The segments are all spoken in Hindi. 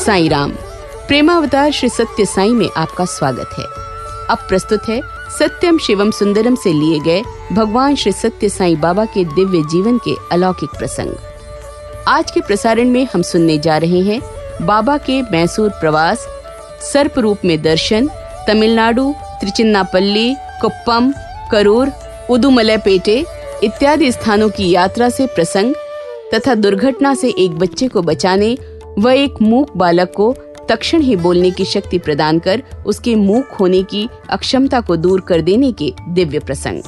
साईं राम। प्रेमावतार श्री सत्य साईं में आपका स्वागत है। अब प्रस्तुत है सत्यम शिवम सुंदरम से लिए गए भगवान श्री सत्य साईं बाबा के दिव्य जीवन के अलौकिक प्रसंग। आज के प्रसारण में हम सुनने जा रहे हैं बाबा के मैसूर प्रवास, सर्प रूप में दर्शन, तमिलनाडु, त्रिचिन्नापल्ली, कुप्पम, करूर, उदुमलैपेटे इत्यादि स्थानों की यात्रा से प्रसंग तथा दुर्घटना से एक बच्चे को बचाने व एक मूक बालक को तक्षण ही बोलने की शक्ति प्रदान कर उसके मूक होने की अक्षमता को दूर कर देने के दिव्य प्रसंग।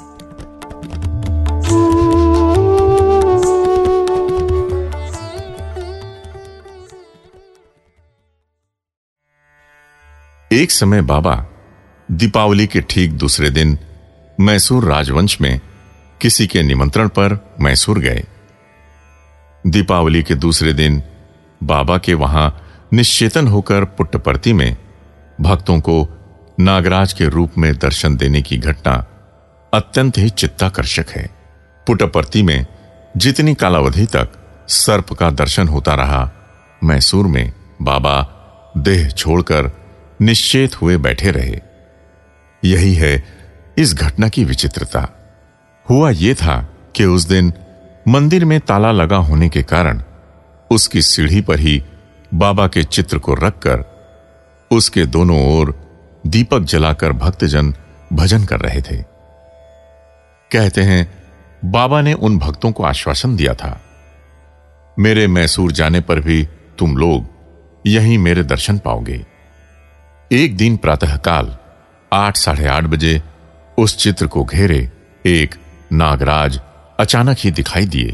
एक समय बाबा दीपावली के ठीक दूसरे दिन मैसूर राजवंश में किसी के निमंत्रण पर मैसूर गए। दीपावली के दूसरे दिन बाबा के वहां निश्चेतन होकर पुट्टपर्ती में भक्तों को नागराज के रूप में दर्शन देने की घटना अत्यंत ही चित्ताकर्षक है। पुट्टपर्ती में जितनी कालावधि तक सर्प का दर्शन होता रहा, मैसूर में बाबा देह छोड़कर निश्चेत हुए बैठे रहे। यही है इस घटना की विचित्रता। हुआ यह था कि उस दिन मंदिर में ताला लगा होने के कारण उसकी सीढ़ी पर ही बाबा के चित्र को रखकर उसके दोनों ओर दीपक जलाकर भक्तजन भजन कर रहे थे। कहते हैं बाबा ने उन भक्तों को आश्वासन दिया था, मेरे मैसूर जाने पर भी तुम लोग यहीं मेरे दर्शन पाओगे। एक दिन प्रातःकाल 8 साढ़े 8 बजे उस चित्र को घेरे एक नागराज अचानक ही दिखाई दिए।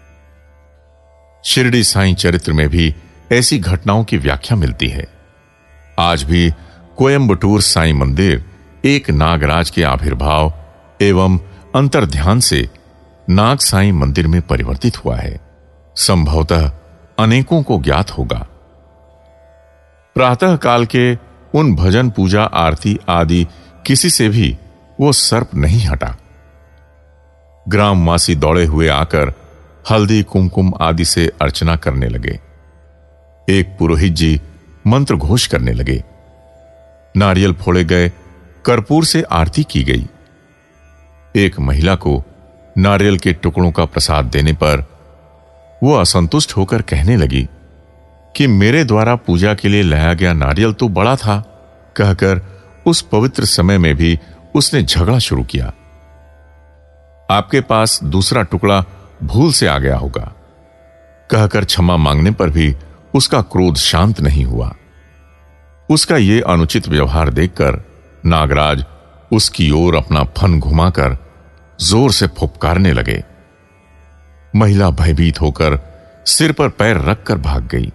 शिरडी साईं चरित्र में भी ऐसी घटनाओं की व्याख्या मिलती है। आज भी कोयंबटूर साईं मंदिर एक नागराज के आविर्भाव एवं अंतर्ध्यान से नाग साईं मंदिर में परिवर्तित हुआ है। संभवतः अनेकों को ज्ञात होगा। प्रातः काल के उन भजन, पूजा, आरती आदि किसी से भी वो सर्प नहीं हटा। ग्रामवासी दौड़े हुए आकर हल्दी, कुमकुम आदि से अर्चना करने लगे। एक पुरोहित जी मंत्र घोष करने लगे। नारियल फोड़े गए, कर्पूर से आरती की गई। एक महिला को नारियल के टुकड़ों का प्रसाद देने पर वो असंतुष्ट होकर कहने लगी कि मेरे द्वारा पूजा के लिए लाया गया नारियल तो बड़ा था। कहकर उस पवित्र समय में भी उसने झगड़ा शुरू किया। आपके पास दूसरा टुकड़ा भूल से आ गया होगा। कहकर क्षमा मांगने पर भी उसका क्रोध शांत नहीं हुआ। उसका यह अनुचित व्यवहार देखकर नागराज उसकी ओर अपना फन घुमाकर जोर से फुफकारने लगे। महिला भयभीत होकर सिर पर पैर रखकर भाग गई।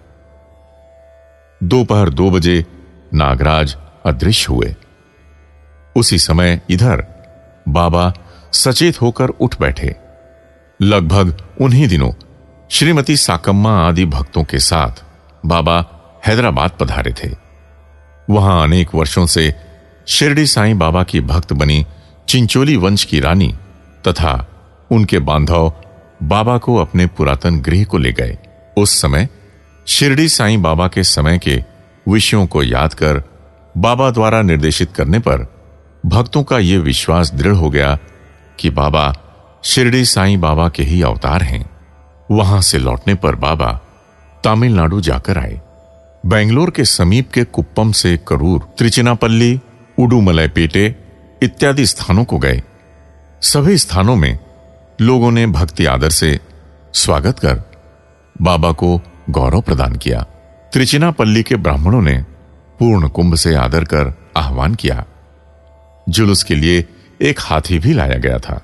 दोपहर 2 बजे नागराज अदृश्य हुए। उसी समय इधर बाबा सचेत होकर उठ बैठे। लगभग उन्हीं दिनों श्रीमती साकम्मा आदि भक्तों के साथ बाबा हैदराबाद पधारे थे। वहां अनेक वर्षों से शिरडी साईं बाबा की भक्त बनी चिंचोली वंश की रानी तथा उनके बांधव बाबा को अपने पुरातन गृह को ले गए। उस समय शिरडी साईं बाबा के समय के विषयों को याद कर बाबा द्वारा निर्देशित करने पर भक्तों का यह विश्वास दृढ़ हो गया कि बाबा शिरडी साईं बाबा के ही अवतार हैं। वहां से लौटने पर बाबा तमिलनाडु जाकर आए। बेंगलोर के समीप के कुप्पम से करूर, त्रिचिनापल्ली, उडुमलैपेटे इत्यादि स्थानों को गए। सभी स्थानों में लोगों ने भक्ति आदर से स्वागत कर बाबा को गौरव प्रदान किया। त्रिचिनापल्ली के ब्राह्मणों ने पूर्ण कुंभ से आदर कर आह्वान किया। जुलूस के लिए एक हाथी भी लाया गया था।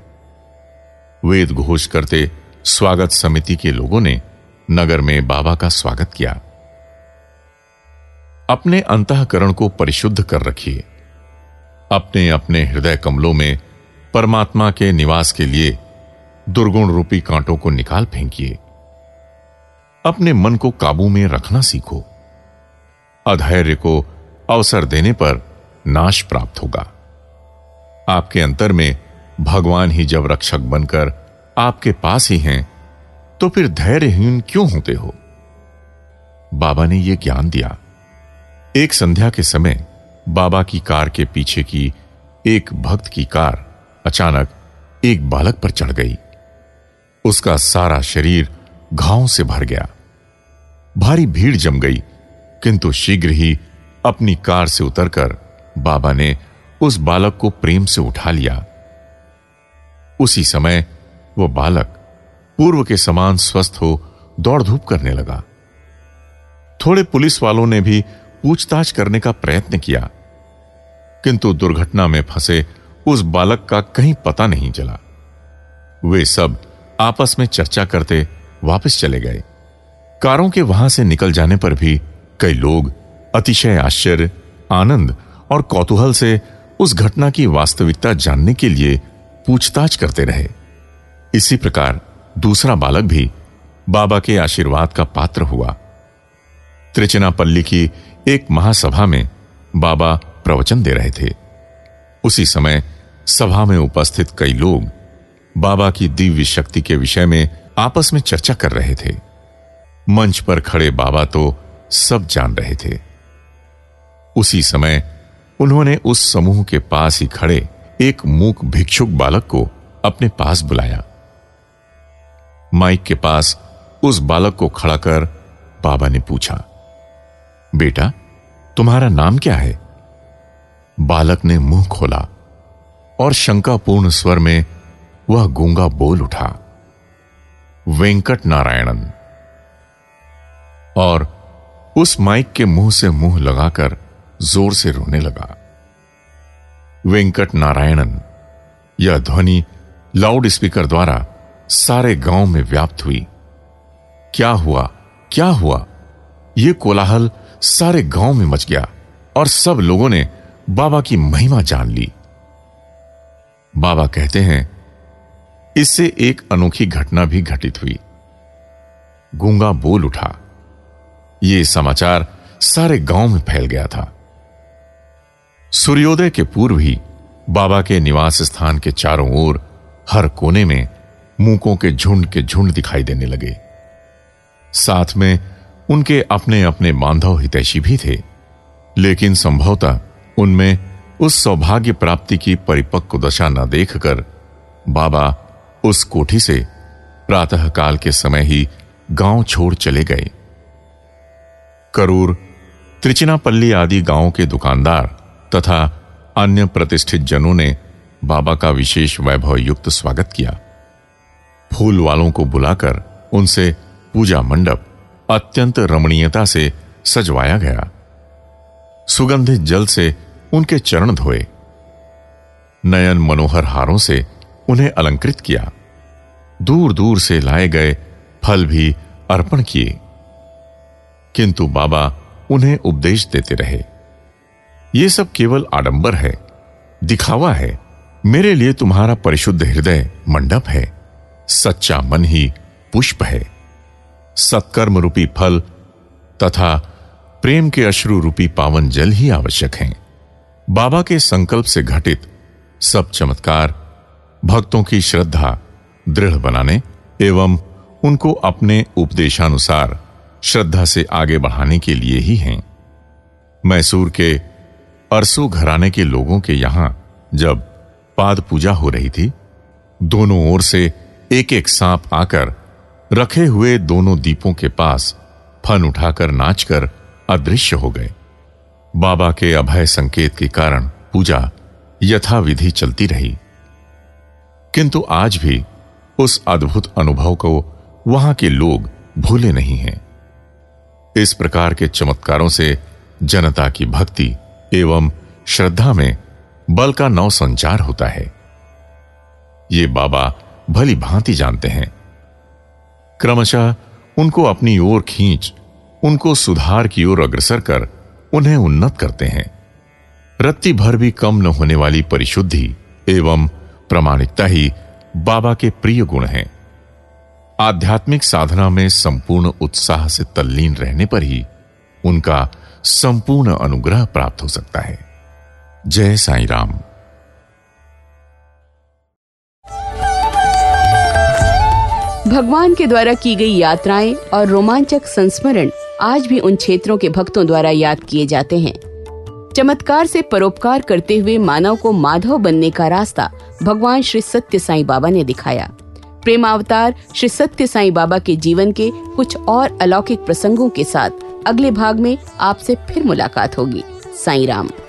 वेद घोष करते स्वागत समिति के लोगों ने नगर में बाबा का स्वागत किया। अपने अंतःकरण को परिशुद्ध कर रखिए। अपने अपने हृदय कमलों में परमात्मा के निवास के लिए दुर्गुण रूपी कांटों को निकाल फेंकिए। अपने मन को काबू में रखना सीखो। अधैर्य को अवसर देने पर नाश प्राप्त होगा। आपके अंतर में भगवान ही जब रक्षक बनकर आपके पास ही हैं, तो फिर धैर्यहीन क्यों होते हो? बाबा ने यह ज्ञान दिया। एक संध्या के समय बाबा की कार के पीछे की एक भक्त की कार अचानक एक बालक पर चढ़ गई। उसका सारा शरीर घावों से भर गया। भारी भीड़ जम गई, किंतु शीघ्र ही अपनी कार से उतरकर बाबा ने उस बालक को प्रेम से उठा लिया। उसी समय वो बालक पूर्व के समान स्वस्थ हो दौड़ धूप करने लगा। थोड़े पुलिस वालों ने भी पूछताछ करने का प्रयत्न किया, किंतु दुर्घटना में फंसे उस बालक का कहीं पता नहीं चला। वे सब आपस में चर्चा करते वापस चले गए। कारों के वहां से निकल जाने पर भी कई लोग अतिशय आश्चर्य, आनंद और कौतूहल से उस घटना की वास्तविकता जानने के लिए पूछताछ करते रहे। इसी प्रकार दूसरा बालक भी बाबा के आशीर्वाद का पात्र हुआ। त्रिचिनापल्ली की एक महासभा में बाबा प्रवचन दे रहे थे। उसी समय सभा में उपस्थित कई लोग बाबा की दिव्य शक्ति के विषय में आपस में चर्चा कर रहे थे। मंच पर खड़े बाबा तो सब जान रहे थे। उसी समय उन्होंने उस समूह के पास ही खड़े एक मूक भिक्षुक बालक को अपने पास बुलाया। माइक के पास उस बालक को खड़ा कर बाबा ने पूछा, बेटा, तुम्हारा नाम क्या है? बालक ने मुंह खोला और शंकापूर्ण स्वर में वह गूंगा बोल उठा, वेंकट नारायणन। और उस माइक के मुंह से मुंह लगाकर जोर से रोने लगा। वेंकट नारायणन, यह ध्वनि लाउड स्पीकर द्वारा सारे गांव में व्याप्त हुई। क्या हुआ, क्या हुआ? यह कोलाहल सारे गांव में मच गया और सब लोगों ने बाबा की महिमा जान ली। बाबा कहते हैं, इससे एक अनोखी घटना भी घटित हुई। गूंगा बोल उठा। यह समाचार सारे गांव में फैल गया था। सूर्योदय के पूर्व ही बाबा के निवास स्थान के चारों ओर हर कोने में मूकों के झुंड दिखाई देने लगे। साथ में उनके अपने अपने बांधव हितैषी भी थे, लेकिन संभवतः उनमें उस सौभाग्य प्राप्ति की परिपक्व दशा न देखकर बाबा उस कोठी से प्रातःकाल के समय ही गांव छोड़ चले गए। करूर, त्रिचिनापल्ली आदि गांवों के दुकानदार तथा अन्य प्रतिष्ठित जनों ने बाबा का विशेष वैभव युक्त स्वागत किया। फूल वालों को बुलाकर उनसे पूजा मंडप अत्यंत रमणीयता से सजवाया गया। सुगंधित जल से उनके चरण धोए, नयन मनोहर हारों से उन्हें अलंकृत किया। दूर दूर से लाए गए फल भी अर्पण किए, किंतु बाबा उन्हें उपदेश देते रहे, यह सब केवल आडंबर है, दिखावा है। मेरे लिए तुम्हारा परिशुद्ध हृदय मंडप है, सच्चा मन ही पुष्प है। सत्कर्म रूपी फल तथा प्रेम के अश्रु रूपी पावन जल ही आवश्यक हैं। बाबा के संकल्प से घटित सब चमत्कार भक्तों की श्रद्धा दृढ़ बनाने एवं उनको अपने उपदेशानुसार श्रद्धा से आगे बढ़ाने के लिए ही हैं। मैसूर के अरसू घराने के लोगों के यहां जब पाद पूजा हो रही थी, दोनों ओर से एक एक सांप आकर रखे हुए दोनों दीपों के पास फन उठाकर नाचकर अदृश्य हो गए। बाबा के अभय संकेत के कारण पूजा यथाविधि चलती रही, किंतु आज भी उस अद्भुत अनुभव को वहां के लोग भूले नहीं हैं। इस प्रकार के चमत्कारों से जनता की भक्ति एवं श्रद्धा में बल का नव संचार होता है। ये बाबा भली भांति जानते हैं। क्रमशः उनको अपनी ओर खींच उनको सुधार की ओर अग्रसर कर उन्हें उन्नत करते हैं। रत्ती भर भी कम न होने वाली परिशुद्धि एवं प्रामाणिकता ही बाबा के प्रिय गुण हैं। आध्यात्मिक साधना में संपूर्ण उत्साह से तल्लीन रहने पर ही उनका संपूर्ण अनुग्रह प्राप्त हो सकता है। जय साईं राम। भगवान के द्वारा की गई यात्राएं और रोमांचक संस्मरण आज भी उन क्षेत्रों के भक्तों द्वारा याद किए जाते हैं। चमत्कार से परोपकार करते हुए मानव को माधव बनने का रास्ता भगवान श्री सत्य साईं बाबा ने दिखाया। प्रेमावतार श्री सत्य साईं बाबा के जीवन के कुछ और अलौकिक प्रसंगों के साथ अगले भाग में आपसे फिर मुलाकात होगी। साईं राम।